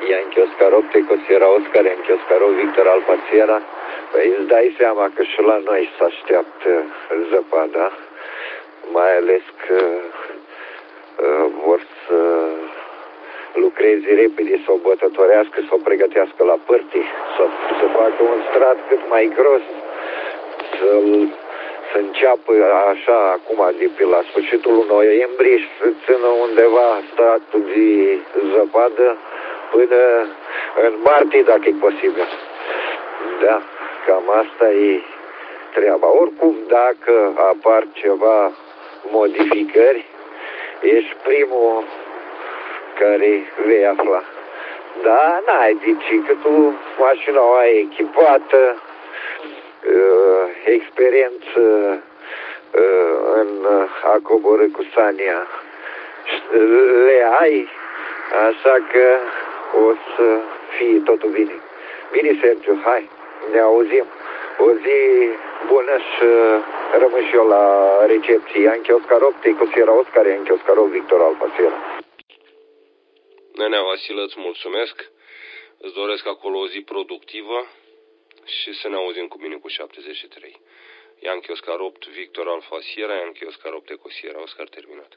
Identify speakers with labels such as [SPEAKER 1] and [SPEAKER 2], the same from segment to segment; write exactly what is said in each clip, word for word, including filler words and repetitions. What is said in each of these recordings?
[SPEAKER 1] Yankee Oscar opt, Ecosierra Oscar, Yankee Oscar opt, Victor Alfa Sierra. Păi îți dai seama că și la noi se așteaptă zăpada, mai ales că uh, vor să lucreze repede, să o bătătorească, să o pregătească la părții, să, să facă un strat cât mai gros, să-l să înceapă așa acum de pe la sfârșitul lui noiembrie și să țină undeva statul de zăpadă până în martie, dacă e posibil. Da, cam asta e treaba. Oricum, dacă apar ceva modificări, ești primul care vei afla. Da, n-ai zice că tu mașina o ai echipată, Uh, experiență uh, în a coborî cu Sania le ai, așa că o să fie totul bine. Bine, Sergiu, hai, ne auzim. O zi bună și rămân și eu la recepție. Yankee Oscar opt, Ecosierra Oscar, Yankee Oscar opt, Victor Alfa Sierra.
[SPEAKER 2] Nenea Vasile, îți mulțumesc. Îți doresc acolo o zi productivă și să ne auzim cu mine cu șaptezeci și trei. Yankee Oscar opt, Victor Alfa Sierra, Yankee Oscar opt, Ecosierra Oscar, terminat.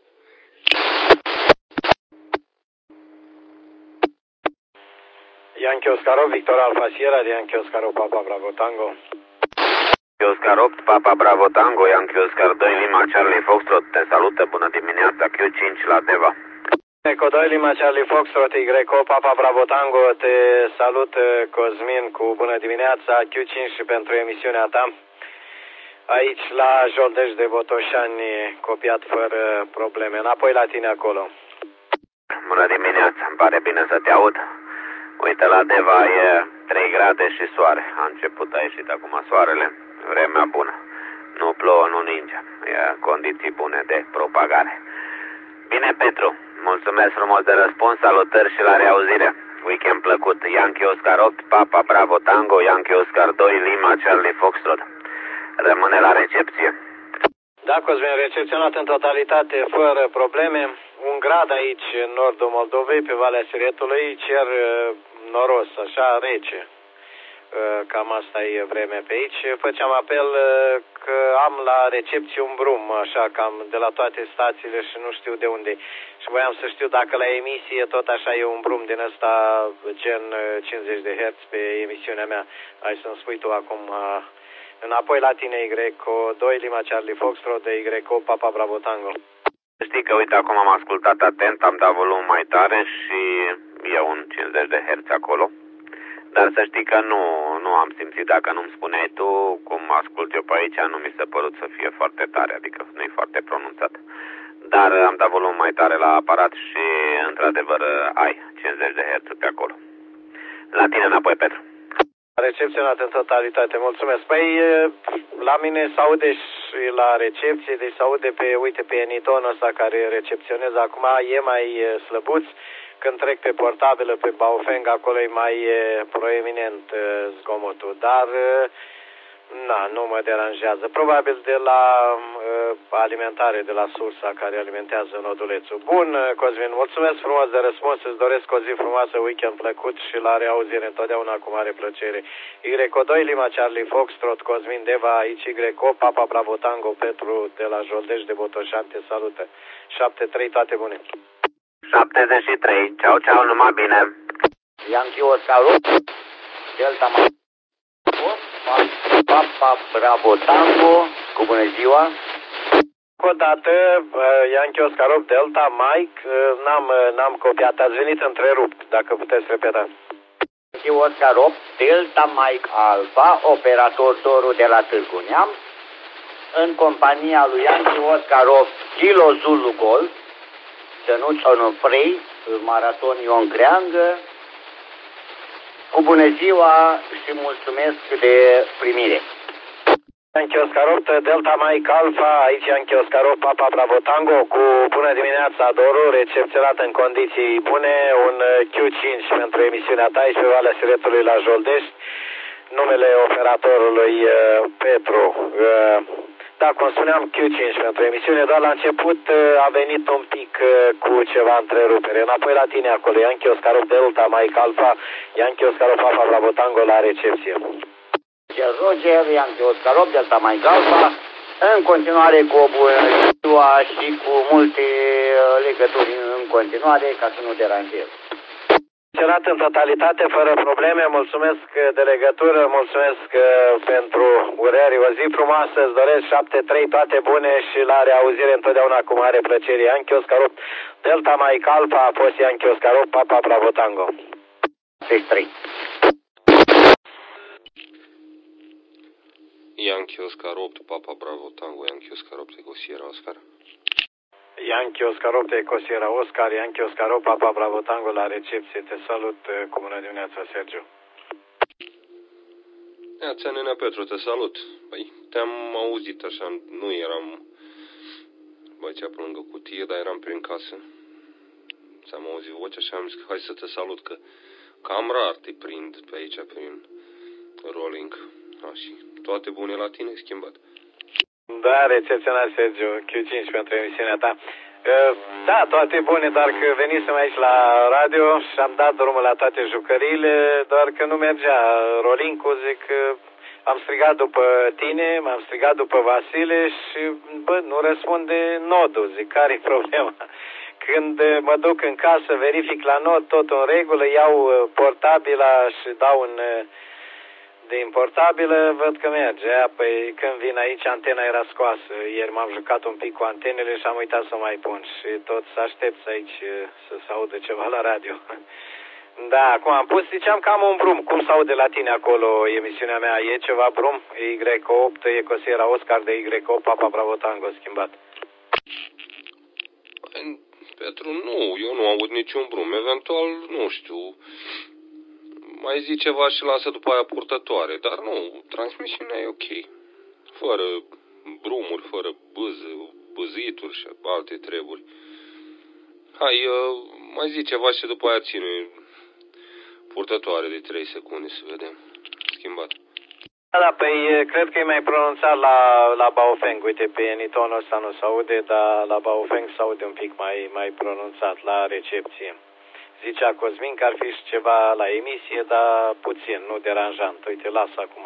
[SPEAKER 3] Yankee Oscar opt, Victor Alfa Sierra, Yankee Oscar opt, Papa Bravo Tango.
[SPEAKER 4] Yankee Oscar opt, Papa Bravo Tango, Yankee Oscar doi, Lima Charlie Foxtrot, te salută, bună dimineața, Q cinci la Deva.
[SPEAKER 3] Eco doi, Lima Charlie Foxtrot, Y opt, Papa Bravo Tango, te salut, Cosmin, cu bună dimineața, Q cinci și pentru emisiunea ta. Aici la Joldeș de Botoșani, copiat fără probleme. Înapoi la tine acolo.
[SPEAKER 4] Bună dimineața, îmi pare bine să te aud. Uite, la Deva e trei grade și soare. A început, a ieșit acum soarele, vremea bună. Nu plouă, nu ninge. E condiții bune de propagare. Bine, Petru, mulțumesc frumos de răspuns, salutări și la reauzire. Weekend plăcut. Yankee Oscar opt, Papa Bravo Tango, Yankee Oscar doi, Lima Charlie Foxtrot. Rămâne la recepție.
[SPEAKER 3] Da, Cosmin, recepționat în totalitate, fără probleme. Un grad aici, în nordul Moldovei, pe Valea Siretului, cer noros, așa, rece. Cam asta e vremea pe aici. Făceam apel că am la recepție un brum, așa, cam de la toate stațiile și nu știu de unde. Și voiam să știu dacă la emisie tot așa e un brum din ăsta gen cincizeci de herți pe emisiunea mea. Hai să-mi spui tu acum înapoi la tine, Y doi, Lima Charlie Foxtrot, de Y opt, Papa Bravo Tango.
[SPEAKER 4] Știi că, uite, acum am ascultat atent, am dat volum mai tare și e un cincizeci de herți acolo. Dar să știi că nu, nu am simțit, dacă nu-mi spuneai tu, cum ascult eu pe aici, nu mi s-a părut să fie foarte tare, adică nu e foarte pronunțat. Dar am dat volum mai tare la aparat și, într-adevăr, ai cincizeci de herți pe acolo. La tine înapoi, Petru.
[SPEAKER 3] Recepționat în totalitate, mulțumesc. Păi, la mine se aude și la recepție, deci se aude pe, uite, pe enitonul ăsta care recepționează acum, e mai slăbuț. Când trec pe portabilă, pe Baofeng, acolo e mai proeminent zgomotul, dar na, nu mă deranjează. Probabil de la uh, alimentare, de la sursa care alimentează nodulețul. Bun, Cosmin, mulțumesc frumos de răspuns, îți doresc o zi frumoasă, weekend plăcut și la reauzire întotdeauna cu mare plăcere. Y doi, Lima Charlie Foxtrot, Cosmin Deva, aici Y opt, Papa Bravo Tango, Petru de la Joldeș de Botoșani, te salută. șapte trei, toate bune.
[SPEAKER 4] șaptezeci și trei, ceau, ceau, numai bine.
[SPEAKER 5] Yankee Oscar opt, Delta Mike, Papa Bravo Tango, cu bună ziua.
[SPEAKER 3] O dată, Yankee Oscar opt, Delta Mike, n-am, n-am copiat, ați venit întrerupt, dacă puteți repeta.
[SPEAKER 5] Yankee Oscar opt, Delta Mike Alpha, operator Doru de la Târgu Neamț, în compania lui Yankee Oscar opt, Kilo Zulu Golf, Sănuț Onofrei, Maraton Ion Creangă, cu bună ziua și mulțumesc de primire.
[SPEAKER 3] Yankee Oscar opt, Delta Mike Alpha, aici Yankee Oscar opt, Papa Bravo Tango, cu bună dimineața, Doru, recepționat în condiții bune, un Q cinci pentru emisiunea ta aici pe Valea Siretului la Joldești, numele operatorului Petru. Da, cum spuneam, Q cinci pentru emisiune, doar la început a venit un pic cu ceva întrerupere. Înapoi la tine acolo, Yankee Oscar opt Delta, Mike Alpha, Yankee Oscar opt Papa Bravo Tango la recepție.
[SPEAKER 5] Roger, Yankee Oscar opt Delta, Mike Alpha, în continuare cu o bună ziua și cu multe legături în continuare ca să nu deranjez.
[SPEAKER 3] Funcționat în totalitate, fără probleme, mulțumesc de legătură, mulțumesc pentru urări, o zi frumoasă, îți doresc șapte trei, toate bune și la reauzire întotdeauna cu mare plăcere. Yankee Oscar opt Delta Mike Alpha, a fost Yankee Oscar opt Papa Bravo Tango.
[SPEAKER 5] șase trei.
[SPEAKER 2] Yankee Oscar opt Papa Bravo Tango, Yankee Oscar opt Eco Sierra Oscar.
[SPEAKER 3] Yankee Oscar opt Eco Sierra Oscar, Yankee Oscar opt Papa Bravo Tango la recepție. Te salut, cu bună dimineața, Sergiu.
[SPEAKER 2] Neața, nenea Petru, te salut. Păi, te-am auzit așa, nu eram aici pe lângă cutie, dar eram prin casă. Ți-am auzit vocea și am zis că hai să te salut, că cam rar te prind pe aici prin rolling. Așa, toate bune la tine, schimbat.
[SPEAKER 3] Da, recepționat, Sergiu, Q cinci pentru emisiunea ta. Da, toate bune, doar că venisem aici la radio și am dat drumul la toate jucăriile, doar că nu mergea rolling-ul, zic, am strigat după tine, m-am strigat după Vasile și, bă, nu răspunde nodul, zic, care-i problema? Când mă duc în casă, verific la nod, tot în regulă, iau portabila și dau în de importabilă, văd că merge. Păi când vin aici, antena era scoasă. Ieri m-am jucat un pic cu antenele și am uitat să mai pun. Și tot să aștept aici să se audă ceva la radio. Da, acum am pus, ziceam că am un brum. Cum se aude la tine acolo emisiunea mea? E ceva brum? Y opt, Eco Sierra Oscar de Y opt, Papa Bravo Tango schimbat.
[SPEAKER 2] Petru, nu, eu nu aud niciun brum. Eventual, nu știu, mai zi ceva și lasă după aia purtătoare. Dar nu, transmisiunea e ok. Fără brumuri, fără bâză, bâzituri și alte treburi. Hai, mai zi ceva și după aia ține purtătoare de trei secunde să vedem. Schimbat.
[SPEAKER 3] Da, da, păi cred că e mai pronunțat la, la Baofeng. Uite, pe enitonul ăsta nu se aude, dar la Baofeng se aude un pic mai, mai pronunțat la recepție. Zicea Cosmin că ar fi și ceva la emisie, dar puțin, nu deranjant. Uite, lasă acum.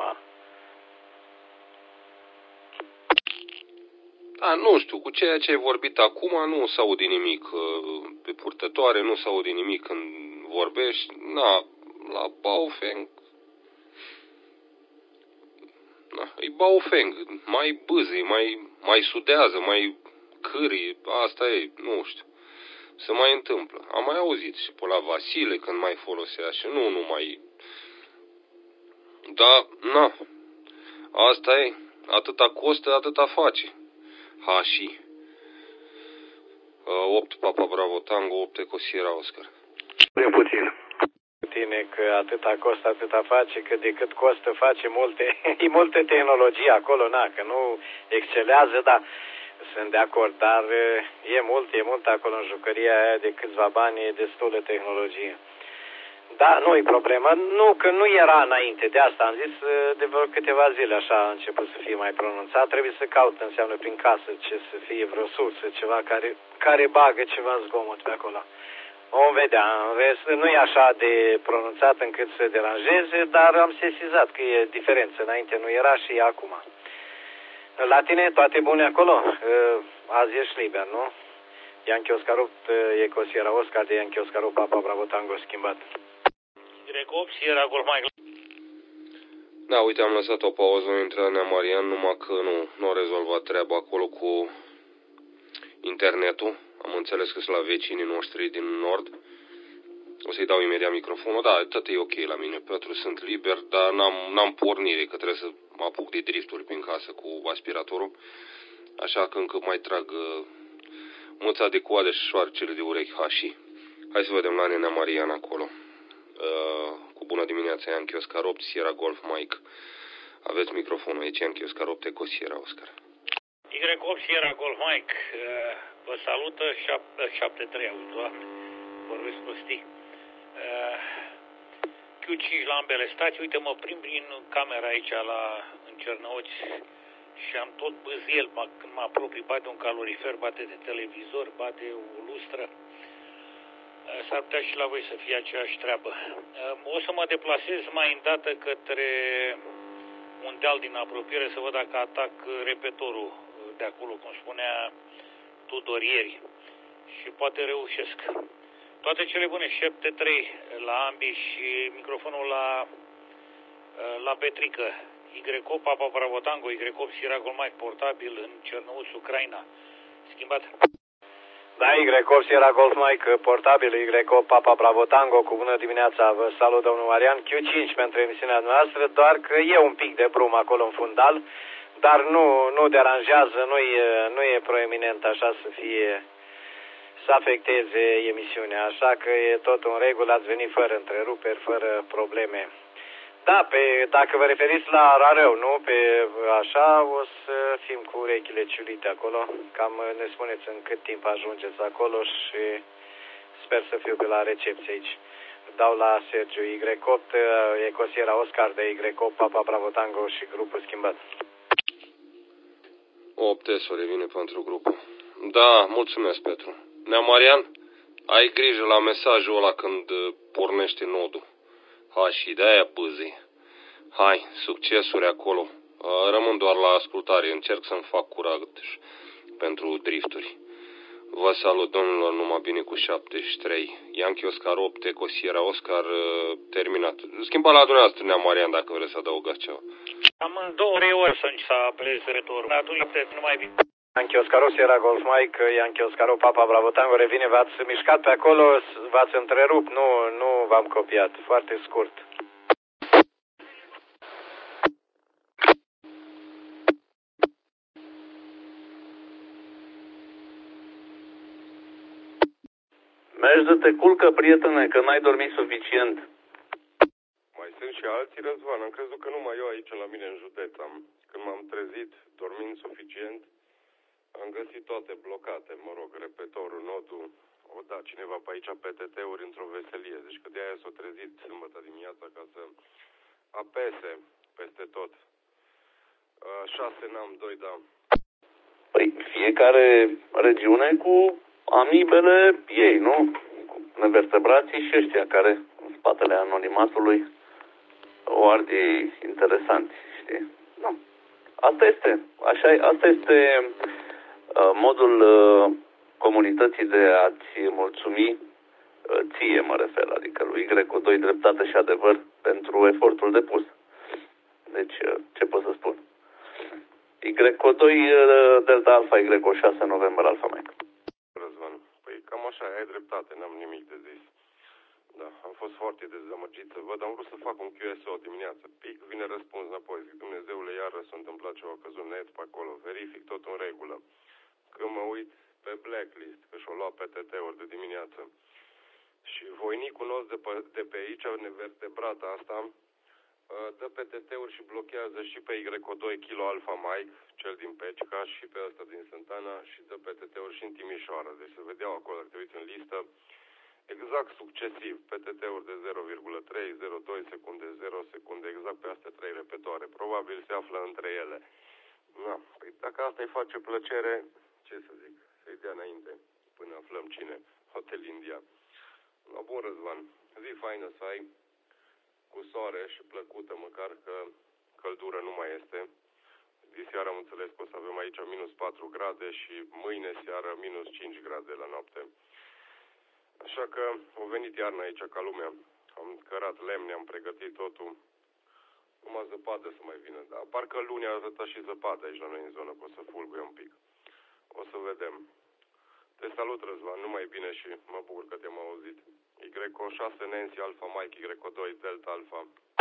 [SPEAKER 2] Da, nu știu, cu ceea ce ai vorbit acum nu se aude nimic pe purtătoare, nu se aude nimic când vorbești. Na, la Baofeng, na, e Baofeng, mai bâzi, mai, mai sudează, mai câri, asta e, nu știu. Se mai întâmplă. Am mai auzit și pe la Vasile când mai folosea și nu numai. Da, na, asta e, atâta costă, atâta face. Hași. opt Papa Bravo Tango, opt Eco Sierra Oscar.
[SPEAKER 3] Prea puțin. Tine că atâta costă, atâta face, că decât costă face multe, e multe tehnologie acolo, na, că nu excelează, dar sunt de acord, dar e mult, e mult acolo în jucăria aia, de câțiva bani, e destulă tehnologie. Da, nu e problemă. Nu, că nu era înainte, de asta am zis, de vreo câteva zile așa a început să fie mai pronunțat. Trebuie să caut, înseamnă prin casă, ce să fie vreo sursă, ceva care, care bagă ceva zgomot pe acolo. Vom vedea, în rest nu e așa de pronunțat încât să deranjeze, dar am sesizat că e diferență, înainte nu era și e acum. La tine toate bune acolo? Azi ești liber, nu? Yankee Oscar opt, Eco Sierra Oscar de Yankee Oscar opt, Papa Bravo Tango schimbat.
[SPEAKER 6] Y opt, Sierra Golf Mike.
[SPEAKER 2] Da, uite, am lăsat o pauză între Nea Marian, numai că nu, nu a rezolvat treaba acolo cu internetul. Am înțeles că sunt la vecinii noștri din nord. O să-i dau imediat microfonul. Da, tot e ok la mine, Petru, sunt liber, dar n-am, n-am pornire, că trebuie să mă apuc de drifturi prin casă cu aspiratorul. Așa că încă mai trag uh, mâța de coadă și șoarcele de urechi hași. Hai să vedem la Nenea Marian acolo. Uh, cu bună dimineața, Yankee Oscar opt, Sierra Golf Mike. Aveți microfonul aici, Yankee Oscar opt, Eco Sierra Oscar.
[SPEAKER 6] Y opt, Sierra Golf Mike. Uh, vă salută șapte trei, Doamne, vorbesc prostii. Uh, Q cinci la ambele stații. Uite, mă prim prin camera aici la, în Cernăuți și am tot bâziel, când mă apropii, bate un calorifer, bate de televizor, bate o lustră. S-ar putea și la voi să fie aceeași treabă. O să mă deplasez mai îndată către un deal din apropiere să văd dacă atac repetorul de acolo, cum spunea Tudor ieri, și poate reușesc. Toate cele bune, șapte trei la ambii și microfonul la, la Petrică. Y O Papa Bravo Tango, Y O Sierra Golf Mike, portabil în Cernăuț, Ucraina. Schimbat.
[SPEAKER 3] Da, Y O Sierra Golf Mike, portabil, Y O Papa Bravo Tango, cu bună dimineața, vă salut, domnul Marian, Q cinci pentru emisiunea noastră, doar că e un pic de brum acolo în fundal, dar nu, nu deranjează, nu e, nu e proeminent așa să fie, să afecteze emisiunea, așa că e tot în regulă, ați venit fără întreruperi, fără probleme. Da, pe, dacă vă referiți la Rarău, nu? Pe așa o să fim cu urechile ciulite acolo. Cam ne spuneți în cât timp ajungeți acolo și sper să fiu pe la recepție aici. Dau la Sergiu Y opt, Ecosiera Oscar de Y opt, Papa Bravo Tango și grupul schimbat.
[SPEAKER 2] opt S-o revine pentru grupul. Da, mulțumesc, Petru. Nea Marian, ai grijă la mesajul ăla când pornește nodul. Hai, și de-aia bâzi. Hai, succesuri acolo. Rămân doar la ascultare. Încerc să-mi fac curat pentru drifturi. Vă salut, domnilor, numai bine cu șaptezeci și trei. Yankee Oscar opt, Eco Sierra Oscar, terminat. Schimba la dumneavoastră, Nea Marian, dacă vreți să adăugați ceva.
[SPEAKER 6] Am în două, trei ori să apelez retorul. Atunci nu mai vin.
[SPEAKER 3] Yankee Oscar Sierra Golf Mike, Yankee Oscar Papa Bravo Tango, revine, v-ați mișcat pe acolo, v-ați întrerupt, nu, nu v-am copiat, foarte scurt.
[SPEAKER 7] Mergi de te culcă, prietene, că n-ai dormit suficient.
[SPEAKER 2] Mai sunt și alții, Răzvan, am crezut că numai eu aici la mine în județ am. Când m-am trezit, dormind suficient, am găsit toate blocate, mă rog, repetorul, nodul, o da cineva pe aici P T T-uri într-o veselie, deci că de-aia s-o trezit sâmbătă dimineața ca să apese peste tot. șase n-am, doi da.
[SPEAKER 7] Păi fiecare regiune cu amibele ei, nu? Cu nevertebrații și ăștia care în spatele anonimatului o arde interesanți, știi? Nu. Asta este, așa, asta este uh, modul uh, comunității de a-ți mulțumi uh, ție, mă refer, adică lui Y O doi dreptate și adevăr pentru efortul depus. Deci, uh, ce pot să spun? Y O doi uh, Delta Alpha, Y O șase November Alpha Mike.
[SPEAKER 2] Răzvan, păi cam așa, ai dreptate, n-am nimic de zis. Da, am fost foarte dezamăgit să văd, am vrut să fac un Q S O dimineață, pic, vine răspuns înapoi, zic, Dumnezeule, iară s-a întâmplat ceva, căzut net pe acolo, verific tot în regulă. Când mă uit pe blacklist, că și-o luat P T T-uri de dimineață, și voinicul nostru de pe, de pe aici, nevertebrata asta, dă P T T-uri și blochează și pe Y O doi Kilo Alpha Mike, cel din Pecica, și pe ăsta din Sântana, și dă P T T-uri și în Timișoara, deci se vedeau acolo, dacă te uiți în listă, exact succesiv, P T T-uri de zero virgulă trei, zero virgulă doi secunde, zero secunde, exact pe astea trei repetoare. Probabil se află între ele. Na, păi dacă asta îi face plăcere, ce să zic, să-i dea înainte, până aflăm cine, Hotel India. La bun, Răzvan, zi faină să ai, cu soare și plăcută, măcar că căldură nu mai este. Diseară am înțeles că o să avem aici minus patru grade și mâine seară minus cinci grade la noapte. Așa că au venit iarna aici ca lumea. Am cărat lemne, am pregătit totul. Numai zăpadă să mai vină. Dar parcă luni a arătat și zăpadă aici la noi în zonă, că o să fulguie un pic. O să vedem. Te salut, Răzvan, numai bine și mă bucur că te-am auzit. Y O șase Nancy Alpha Mike, Y O doi Delta Alpha.